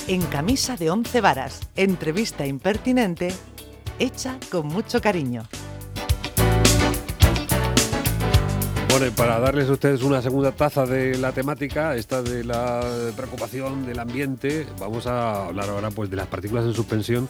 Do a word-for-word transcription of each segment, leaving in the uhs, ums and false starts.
En camisa de once varas, entrevista impertinente, hecha con mucho cariño. Bueno, y para darles a ustedes una segunda taza de la temática, esta de la preocupación del ambiente, vamos a hablar ahora pues de las partículas en suspensión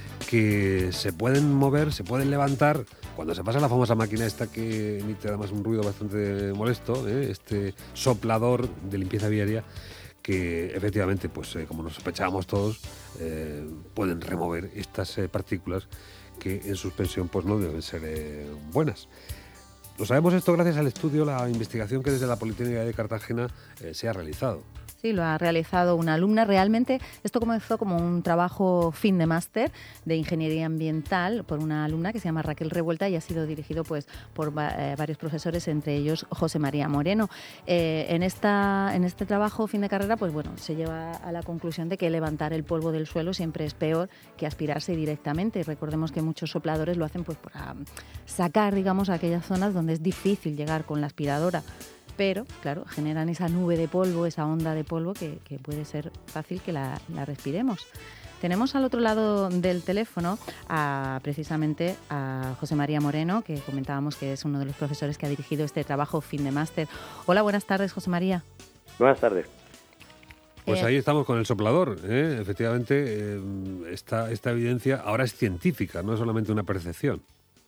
que se pueden mover, se pueden levantar cuando se pasa la famosa máquina esta que emite además un ruido bastante molesto, ¿eh? Este soplador de limpieza viaria que efectivamente, pues eh, como nos sospechábamos todos, eh, pueden remover estas eh, partículas que en suspensión pues no deben ser eh, buenas. Lo sabemos esto gracias al estudio, la investigación que desde la Politécnica de Cartagena eh, se ha realizado. Sí, lo ha realizado una alumna. Realmente esto comenzó como un trabajo fin de máster de ingeniería ambiental por una alumna que se llama Raquel Revuelta y ha sido dirigido pues por eh, varios profesores, entre ellos José María Moreno. Eh, en, esta, en este trabajo fin de carrera, pues bueno, se lleva a la conclusión de que levantar el polvo del suelo siempre es peor que aspirarse directamente. Y recordemos que muchos sopladores lo hacen pues para sacar, digamos, aquellas zonas donde es difícil llegar con la aspiradora. Pero, claro, generan esa nube de polvo, esa onda de polvo que, que puede ser fácil que la, la respiremos. Tenemos al otro lado del teléfono a, precisamente a José María Moreno, que comentábamos que es uno de los profesores que ha dirigido este trabajo fin de máster. Hola, buenas tardes, José María. Buenas tardes. Pues ahí estamos con el soplador, ¿eh? Efectivamente, eh, esta, esta evidencia ahora es científica, no es solamente una percepción.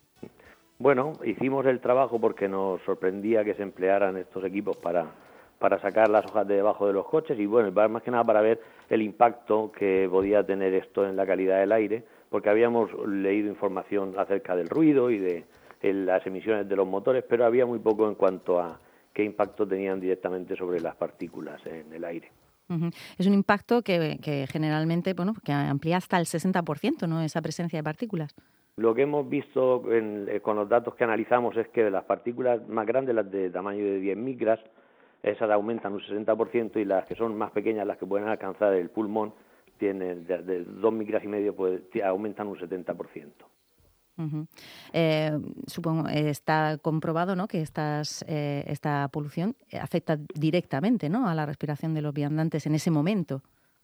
Bueno, hicimos el trabajo porque nos sorprendía que se emplearan estos equipos para, para sacar las hojas de debajo de los coches y, bueno, más que nada para ver el impacto que podía tener esto en la calidad del aire, porque habíamos leído información acerca del ruido y de, de las emisiones de los motores, pero había muy poco en cuanto a qué impacto tenían directamente sobre las partículas en el aire. Uh-huh. Es un impacto que, que generalmente, bueno, que amplía hasta el sesenta por ciento, ¿no?, esa presencia de partículas. Lo que hemos visto en, eh, con los datos que analizamos es que de las partículas más grandes, las de tamaño de diez micras, esas aumentan un sesenta por ciento y las que son más pequeñas, las que pueden alcanzar el pulmón, tienen de, de dos micras y medio, pues aumentan un setenta por ciento. Uh-huh. Eh, supongo eh, está comprobado, ¿no?, que estas, eh, esta polución afecta directamente, ¿no?, a la respiración de los viandantes en ese momento.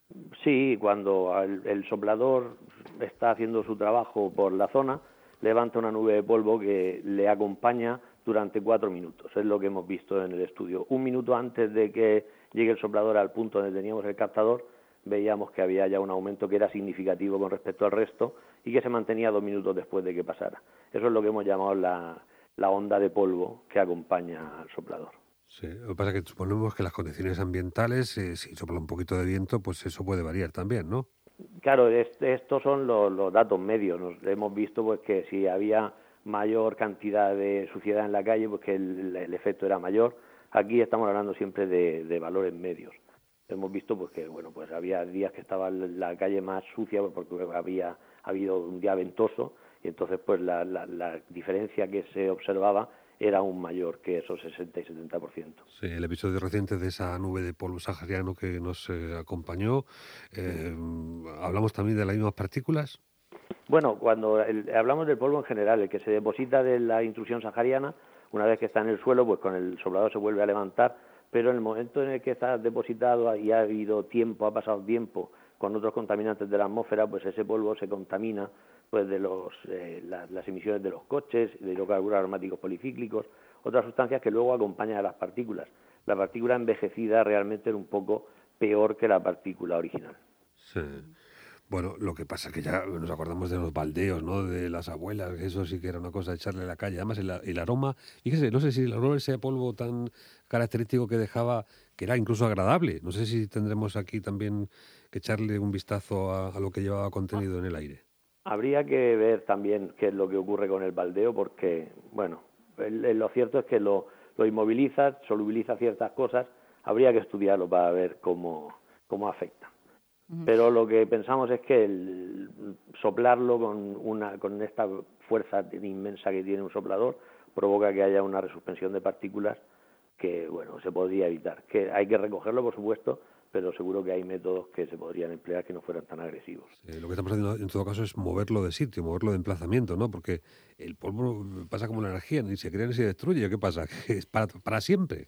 Sí, cuando el, el soplador está haciendo su trabajo por la zona, levanta una nube de polvo que le acompaña durante cuatro minutos. Es lo que hemos visto en el estudio. Un minuto antes de que llegue el soplador al punto donde teníamos el captador, veíamos que había ya un aumento que era significativo con respecto al resto y que se mantenía dos minutos después de que pasara. Eso es lo que hemos llamado la, la onda de polvo que acompaña al soplador. Sí, lo que pasa es que suponemos que las condiciones ambientales, eh, si sopla un poquito de viento, pues eso puede variar también, ¿no? Claro, este, estos son los, los datos medios. Nos hemos visto pues que si había mayor cantidad de suciedad en la calle, pues que el, el efecto era mayor. Aquí estamos hablando siempre de, de valores medios. Hemos visto pues que bueno, pues había días que estaba la calle más sucia porque había habido un día ventoso y entonces pues la, la, la diferencia que se observaba era aún mayor que esos sesenta y setenta por ciento. Sí, el episodio reciente de esa nube de polvo sahariano que nos eh, acompañó, eh, ¿hablamos también de las mismas partículas? Bueno, cuando el, hablamos del polvo en general, el que se deposita de la intrusión sahariana, una vez que está en el suelo, pues con el soplador se vuelve a levantar, pero en el momento en el que está depositado y ha habido tiempo, ha pasado tiempo con otros contaminantes de la atmósfera, pues ese polvo se contamina pues de los, eh, la, las emisiones de los coches, de hidrocarburos aromáticos policíclicos, otras sustancias que luego acompañan a las partículas. La partícula envejecida realmente era un poco peor que la partícula original. Sí. Bueno, lo que pasa es que ya nos acordamos de los baldeos, ¿no?, de las abuelas, eso sí que era una cosa de echarle a la calle. Además, el, el aroma, fíjese, no sé si el aroma, ese polvo tan característico que dejaba, que era incluso agradable. No sé si tendremos aquí también que echarle un vistazo a, a lo que llevaba contenido en el aire. Habría que ver también qué es lo que ocurre con el baldeo, porque, bueno, el, el, lo cierto es que lo, lo inmoviliza, solubiliza ciertas cosas, habría que estudiarlo para ver cómo, cómo afecta. Uh-huh. Pero lo que pensamos es que el soplarlo con, una, con esta fuerza inmensa que tiene un soplador provoca que haya una resuspensión de partículas que, bueno, se podría evitar. Que hay que recogerlo, por supuesto, pero seguro que hay métodos que se podrían emplear que no fueran tan agresivos. Eh, lo que estamos haciendo en todo caso es moverlo de sitio, moverlo de emplazamiento, ¿no? Porque el polvo pasa como la energía, ni se crea ni se destruye. ¿Qué pasa? ¿Es para, para siempre?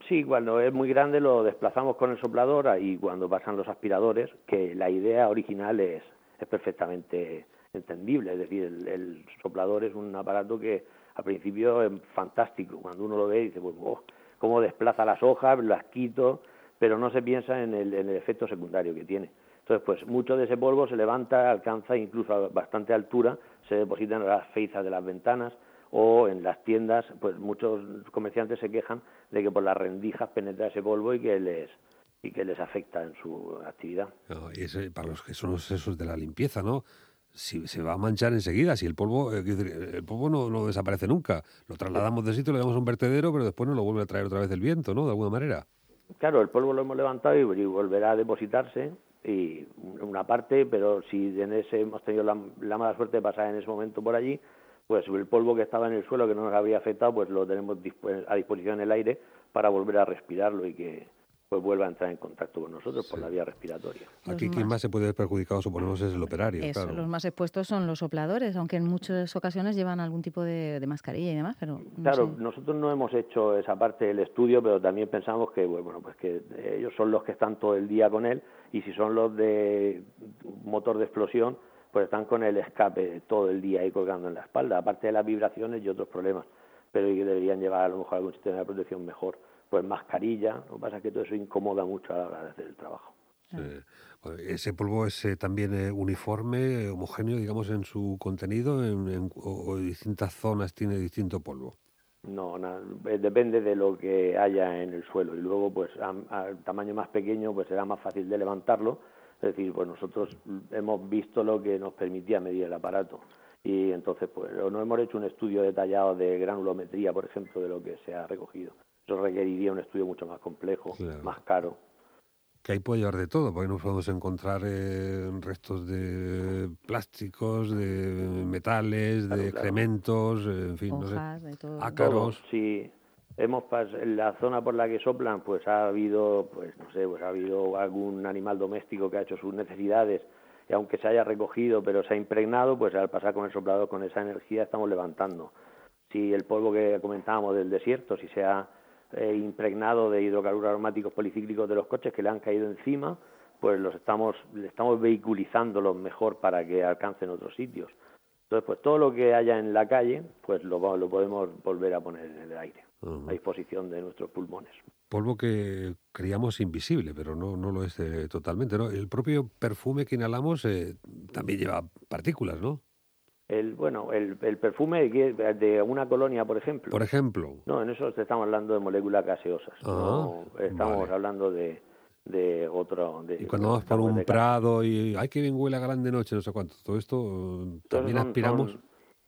Sí, cuando es muy grande lo desplazamos con el soplador y cuando pasan los aspiradores, que la idea original es, es perfectamente entendible. Es decir, el, el soplador es un aparato que al principio es fantástico. Cuando uno lo ve dice, pues, oh, cómo desplaza las hojas, las quito, pero no se piensa en el, en el efecto secundario que tiene. Entonces, pues mucho de ese polvo se levanta, alcanza incluso a bastante altura, se deposita en las feizas de las ventanas o en las tiendas. Pues muchos comerciantes se quejan de que por las rendijas penetra ese polvo y que les y que les afecta en su actividad. No, y ese, para los que son los esos de la limpieza, ¿no? Si se va a manchar enseguida, si el polvo, eh, el polvo no, no desaparece nunca. Lo trasladamos de sitio, le damos a un vertedero, pero después nos lo vuelve a traer otra vez el viento, ¿no? De alguna manera. Claro, el polvo lo hemos levantado y, y volverá a depositarse, y una parte, pero si en ese hemos tenido la, la mala suerte de pasar en ese momento por allí, pues el polvo que estaba en el suelo, que no nos habría afectado, pues lo tenemos a disposición en el aire para volver a respirarlo y que pues vuelva a entrar en contacto con nosotros, sí, por la vía respiratoria. Aquí Los quien más, más se puede ver perjudicado, suponemos, es el operario. Eso, claro. Los más expuestos son los sopladores, aunque en muchas ocasiones llevan algún tipo de, de mascarilla y demás, pero no Claro, sé. Nosotros no hemos hecho esa parte del estudio, pero también pensamos que, bueno, pues que ellos son los que están todo el día con él, y si son los de motor de explosión, pues están con el escape todo el día ahí colgando en la espalda, aparte de las vibraciones y otros problemas, pero que deberían llevar a lo mejor algún sistema de protección mejor, pues mascarilla. Lo que pasa es que todo eso incomoda mucho a la hora de hacer el trabajo. Sí. Bueno, ese polvo es eh, también eh, uniforme, homogéneo, digamos, en su contenido, en, en, o, o en distintas zonas tiene distinto polvo. No, na, depende de lo que haya en el suelo, y luego pues a, a tamaño más pequeño pues será más fácil de levantarlo. Es decir, pues nosotros hemos visto lo que nos permitía medir el aparato, y entonces pues no hemos hecho un estudio detallado de granulometría, por ejemplo, de lo que se ha recogido. Eso requeriría un estudio mucho más complejo, claro, más caro. Que ahí puede llevar de todo, porque nos podemos encontrar eh, restos de plásticos, de metales, claro, de claro. excrementos, en fin, hojas, no sé, de todo. ácaros. Todo, sí. Hemos pas en la zona por la que soplan, pues ha habido, pues no sé, pues ha habido algún animal doméstico que ha hecho sus necesidades, y aunque se haya recogido, pero se ha impregnado, pues al pasar con el soplador con esa energía estamos levantando. Si el polvo que comentábamos del desierto, si se ha eh, impregnado de hidrocarburos aromáticos policíclicos de los coches que le han caído encima, pues los estamos, le estamos vehiculizándolos mejor para que alcancen otros sitios. Entonces, pues todo lo que haya en la calle, pues lo, lo podemos volver a poner en el aire, uh-huh, a disposición de nuestros pulmones. Polvo que creíamos invisible, pero no, no lo es eh, totalmente, ¿no? El propio perfume que inhalamos eh, también lleva partículas, ¿no? El, bueno, el, el perfume de una colonia, por ejemplo. Por ejemplo. No, en eso estamos hablando de moléculas gaseosas. Ah, no estamos vale. hablando de... de otro de, y cuando vamos por un prado y ay, que bien huele a grande noche, no sé cuánto, todo esto también son, aspiramos. Son,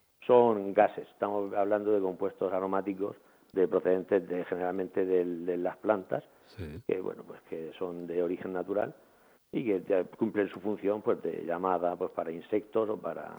son gases, estamos hablando de compuestos aromáticos de procedentes de, generalmente de, de las plantas, sí, que bueno, pues que son de origen natural y que cumplen su función pues de llamada pues para insectos o para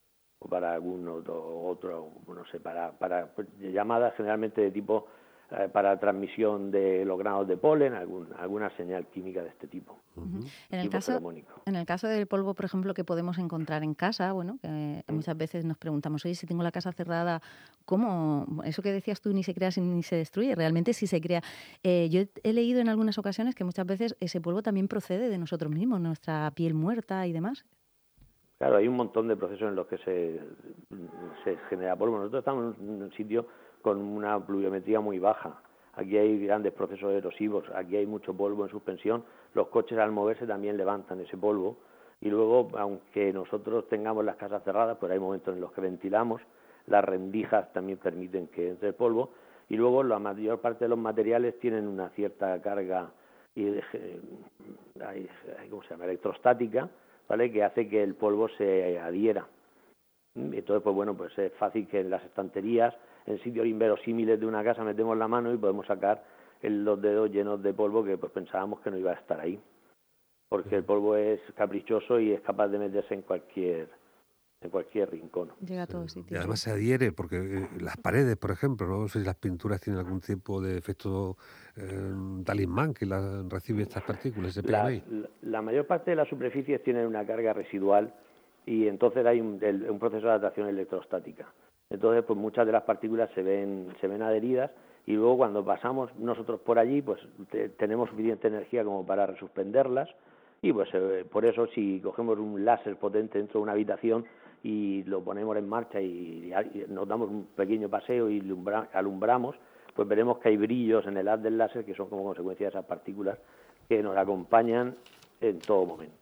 o para algún otro, otro no sé, para para pues, llamadas generalmente de tipo para transmisión de los granos de polen, algún, alguna señal química de este tipo. Uh-huh. En el caso, en el caso del polvo, por ejemplo, que podemos encontrar en casa, bueno, que uh-huh. muchas veces nos preguntamos, oye, si tengo la casa cerrada, ¿cómo? Eso que decías tú, ni se crea ni se destruye, realmente sí se crea. Eh, yo he leído en algunas ocasiones que muchas veces ese polvo también procede de nosotros mismos, nuestra piel muerta y demás. Claro, hay un montón de procesos en los que se, se genera polvo. Nosotros estamos en un sitio con una pluviometría muy baja. Aquí hay grandes procesos erosivos, aquí hay mucho polvo en suspensión. Los coches al moverse también levantan ese polvo. Y luego, aunque nosotros tengamos las casas cerradas, pues hay momentos en los que ventilamos. Las rendijas también permiten que entre el polvo. Y luego la mayor parte de los materiales tienen una cierta carga y, eh, ¿cómo se llama? electrostática, ¿vale? Que hace que el polvo se adhiera. Entonces, pues bueno, pues es fácil que en las estanterías, en sitios inverosímiles de una casa, metemos la mano y podemos sacar el, los dedos llenos de polvo que pues pensábamos que no iba a estar ahí. Porque el polvo es caprichoso y es capaz de meterse en cualquier en cualquier rincón. Llega a todos sitios. Y además se adhiere, porque eh, las paredes, por ejemplo, no sé si las pinturas tienen algún tipo de efecto eh, talismán que la, recibe estas partículas, se pegan ahí. La, la mayor parte de las superficies tienen una carga residual y entonces hay un, el, un proceso de adaptación electrostática. Entonces, pues muchas de las partículas se ven se ven adheridas y luego cuando pasamos nosotros por allí, pues te, tenemos suficiente energía como para resuspenderlas, y pues eh, por eso si cogemos un láser potente dentro de una habitación y lo ponemos en marcha y, y nos damos un pequeño paseo y alumbra, alumbramos, pues veremos que hay brillos en el haz del láser que son como consecuencia de esas partículas que nos acompañan en todo momento.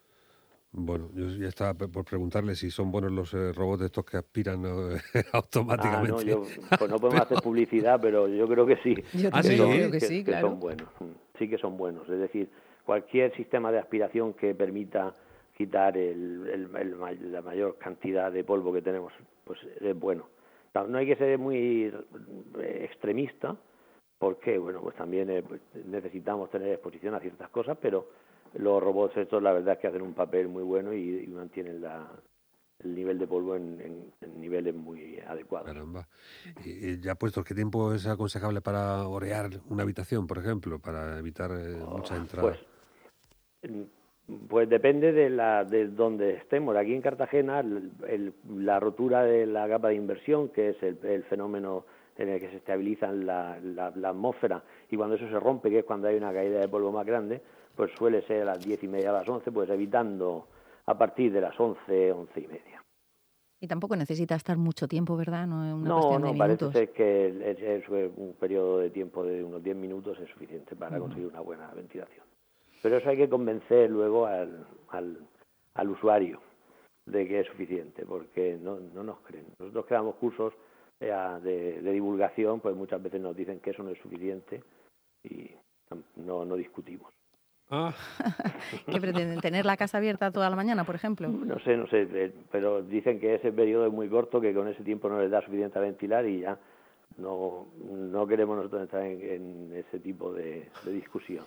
Bueno, yo ya estaba por preguntarle si son buenos los eh, robots estos que aspiran eh, automáticamente. Ah, no, yo, pues no podemos hacer publicidad, pero yo creo que sí. Yo ¿Ah, también sí? creo que que, sí, que claro. son buenos, sí que son buenos. Es decir, cualquier sistema de aspiración que permita quitar el, el, el, la mayor cantidad de polvo que tenemos, pues es bueno. No hay que ser muy extremista, porque bueno, pues también eh, pues necesitamos tener exposición a ciertas cosas, pero los robots estos la verdad es que hacen un papel muy bueno y, y mantienen la, el nivel de polvo en, en, en niveles muy adecuados. Caramba. Y, y ya puesto, ¿qué tiempo es aconsejable para orear una habitación, por ejemplo, para evitar eh, Oh, mucha entrada? Pues, pues depende de la de donde estemos. Aquí en Cartagena, el, el, la rotura de la capa de inversión, que es el, el fenómeno en el que se estabiliza la, la, la atmósfera, y cuando eso se rompe, que es cuando hay una caída de polvo más grande, pues suele ser a las diez y media, a las once, pues evitando a partir de las once, once y media. Y tampoco necesita estar mucho tiempo, ¿verdad? No es una no, cuestión no, de parece minutos. ser que es, es un periodo de tiempo de unos diez minutos es suficiente para uh-huh. conseguir una buena ventilación. Pero eso hay que convencer luego al, al, al usuario de que es suficiente, porque no, no nos creen. Nosotros que damos cursos eh, de, de divulgación, pues muchas veces nos dicen que eso no es suficiente y no, no discutimos. Ah. ¿Qué pretenden? ¿Tener la casa abierta toda la mañana, por ejemplo? No sé, no sé, pero dicen que ese periodo es muy corto, que con ese tiempo no les da suficiente a ventilar y ya no, no queremos nosotros entrar en, en ese tipo de, de discusión.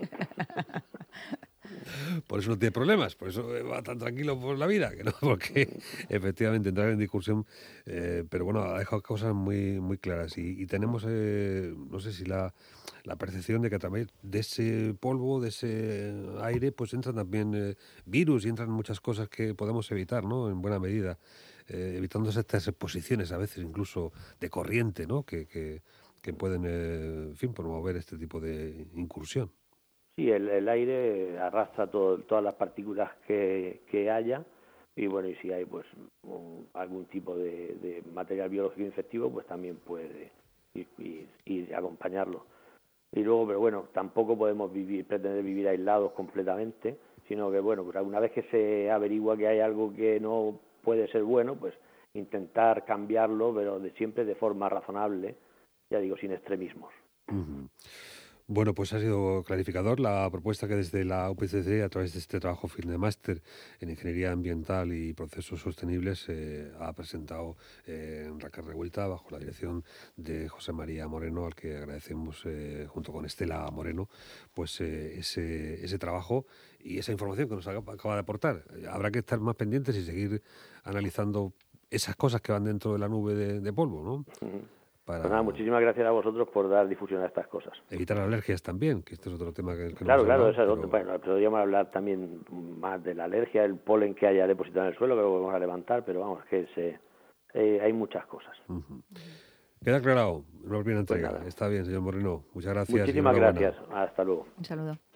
Por eso no tiene problemas, por eso va tan tranquilo por la vida, que no, porque efectivamente entrar en discusión, eh, pero bueno, ha dejado cosas muy muy claras y, y tenemos, eh, no sé si la, la percepción de que a través de ese polvo, de ese aire, pues entran también eh, virus y entran muchas cosas que podemos evitar, ¿no? En buena medida, eh, evitando estas exposiciones a veces incluso de corriente, ¿no? Que, que, que pueden, eh, en fin, promover este tipo de incursión. Sí, el, el aire arrastra todo, todas las partículas que, que haya y bueno, y si hay pues un, algún tipo de, de material biológico infectivo, pues también puede ir, ir, ir acompañarlo. Y luego, pero bueno, tampoco podemos vivir, pretender vivir aislados completamente, sino que bueno, pues una vez que se averigua que hay algo que no puede ser bueno, pues intentar cambiarlo, pero de, siempre de forma razonable, ya digo, sin extremismos. Uh-huh. Bueno, pues ha sido clarificador la propuesta que desde la U P C C, a través de este trabajo fin de máster en Ingeniería Ambiental y Procesos Sostenibles, eh, ha presentado eh, Raquel Revuelta, bajo la dirección de José María Moreno, al que agradecemos, eh, junto con Estela Moreno, pues eh, ese, ese trabajo y esa información que nos acaba de aportar. Habrá que estar más pendientes y seguir analizando esas cosas que van dentro de la nube de, de polvo, ¿no? Uh-huh. Para pues nada, muchísimas gracias a vosotros por dar difusión a estas cosas. Evitar alergias también, que este es otro tema que, que Claro, no claro, hablado, esa es pero... otro, bueno, podríamos hablar también más de la alergia, el polen que haya depositado en el suelo, que lo vamos a levantar, pero vamos, que se, eh, hay muchas cosas. Uh-huh. Queda aclarado, no olviden entrega. Pues está bien, señor Moreno. Muchas gracias. Muchísimas gracias, hasta luego. Un saludo.